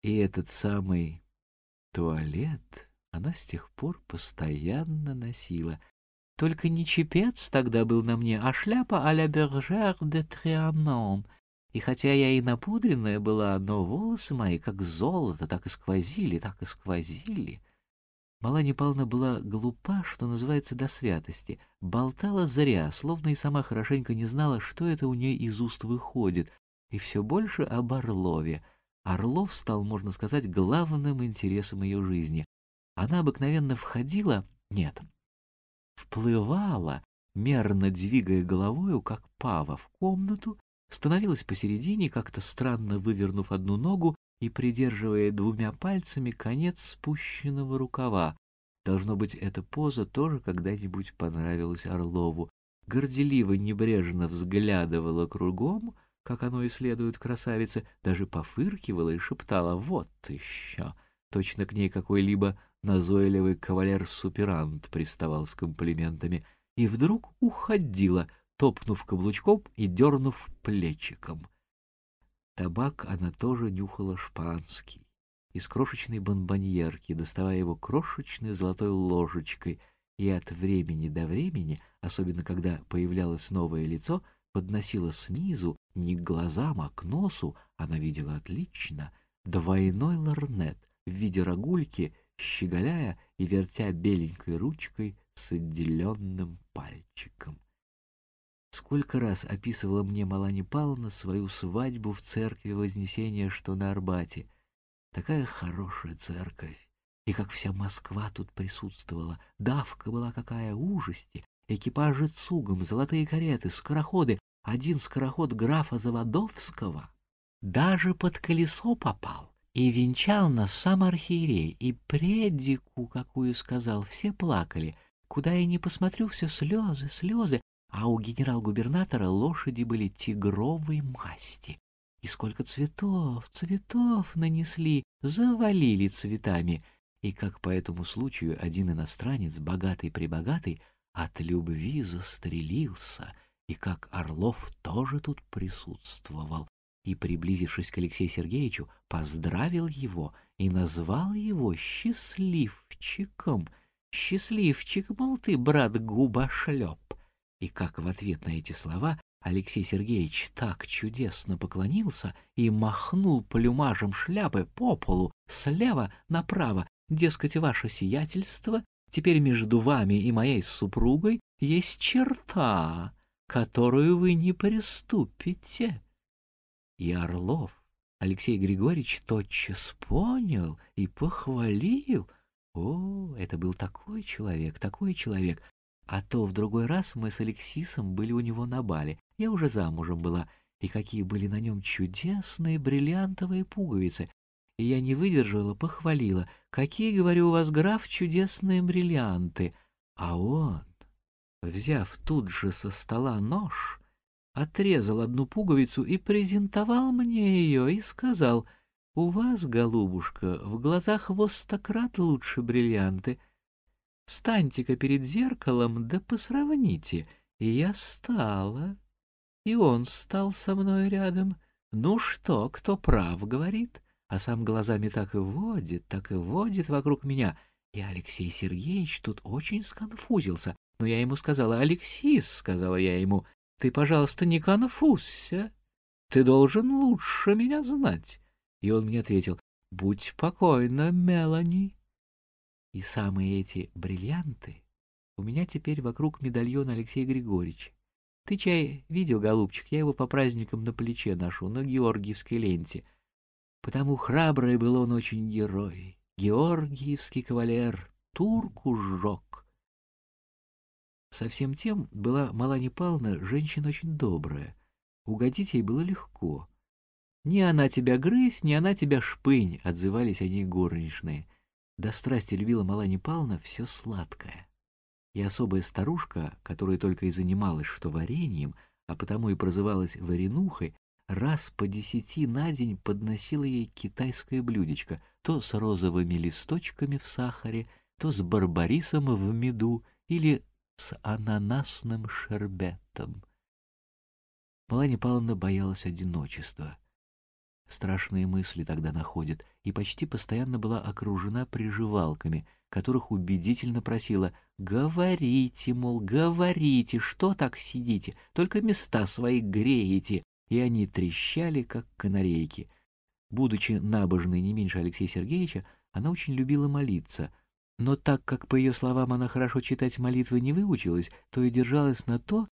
И этот самый туалет она с тех пор постоянно носила. Только не чепец тогда был на мне, а шляпа а-ля Бержер де Триаnon. И хотя я и напудренная была, но волосы мои, как золото, так и сквозили, так и сквозили. Маланья Павловна была глупа, что называется, до святости. Болтала зря, словно и сама хорошенько не знала, что это у ней из уст выходит. И все больше об Орлове. Орлов стал, можно сказать, главным интересом ее жизни. Она обыкновенно входила, нет, вплывала, мерно двигая головою, как пава, в комнату, становилась посередине, как-то странно вывернув одну ногу и придерживая двумя пальцами конец спущенного рукава. Должно быть, эта поза тоже когда-нибудь понравилась Орлову. Горделиво небрежно взглядывала кругом, как оно и следует красавице, даже пофыркивала и шептала «Вот еще!». Точно к ней какой-либо назойливый кавалер-суперант приставал с комплиментами и вдруг уходила, топнув каблучком и дернув плечиком. Табак она тоже нюхала шпанский, из крошечной бонбоньерки, доставая его крошечной золотой ложечкой, и от времени до времени, особенно когда появлялось новое лицо, подносила снизу, не к глазам, а к носу, она видела отлично, двойной лорнет в виде рогульки, щеголяя и вертя беленькой ручкой с отделенным пальчиком. Сколько раз описывала мне Маланья Павловна свою свадьбу в церкви Вознесения, что на Арбате. Такая хорошая церковь, и как вся Москва тут присутствовала. Давка была какая, ужасти, экипажи цугом, золотые кареты, скороходы. Один скороход графа Заводовского даже под колесо попал. И венчал нас сам архиерей, и предику, какую сказал, все плакали. Куда я ни посмотрю, все слезы, слезы, а у генерал-губернатора лошади были тигровой масти. И сколько цветов, цветов нанесли, завалили цветами. И как по этому случаю один иностранец, богатый-пребогатый, от любви застрелился, и как Орлов тоже тут присутствовал, и, приблизившись к Алексею Сергеевичу, поздравил его и назвал его счастливчиком. «Счастливчик, мол, ты, брат губошлеп!» И как в ответ на эти слова Алексей Сергеевич так чудесно поклонился и махнул плюмажем шляпы по полу слева направо, дескать, ваше сиятельство, теперь между вами и моей супругой есть черта, которую вы не приступите. И Орлов Алексей Григорьевич тотчас понял и похвалил. О, это был такой человек, такой человек. А то в другой раз мы с Алексисом были у него на бале. Я уже замужем была, и какие были на нем чудесные бриллиантовые пуговицы. И я не выдержала, похвалила. Какие, говорю, у вас, граф, чудесные бриллианты. А он, взяв тут же со стола нож, отрезал одну пуговицу и презентовал мне ее, и сказал: «У вас, голубушка, в глазах во 100 крат лучше бриллианты. Станьте-ка перед зеркалом, да посравните». И я стала, и он стал со мной рядом. «Ну что, кто прав?» — говорит, а сам глазами так и водит вокруг меня. И Алексей Сергеевич тут очень сконфузился. Но я ему сказала: «Алексис», — сказала я ему, — «ты, пожалуйста, не конфузься. Ты должен лучше меня знать». И он мне ответил: «Будь покойна, Мелани». И самые эти бриллианты у меня теперь вокруг медальона Алексея Григорьевича. Ты, чай, видел, голубчик, я его по праздникам на плече ношу, на георгиевской ленте. Потому храбрый был он очень герой, георгиевский кавалер, турку сжег. Совсем тем была Маланья Павловна женщина очень добрая. Угодить ей было легко. «Ни она тебя грызь, ни она тебя шпынь», — отзывались они горничные. До страсти любила Маланья Павловна все сладкое. И особая старушка, которая только и занималась что вареньем, а потому и прозывалась варенухой, раз по 10 на день подносила ей китайское блюдечко, то с розовыми листочками в сахаре, то с барбарисом в меду или с ананасным шербетом. Маланья Павловна боялась одиночества. страшные мысли тогда находит, и почти постоянно была окружена приживалками, которых убедительно просила: «Говорите, мол, говорите, что так сидите, только места свои греете», и они трещали, как канарейки. Будучи набожной не меньше Алексея Сергеевича, она очень любила молиться, но так как, по ее словам, она хорошо читать молитвы не выучилась, то и держалась на то,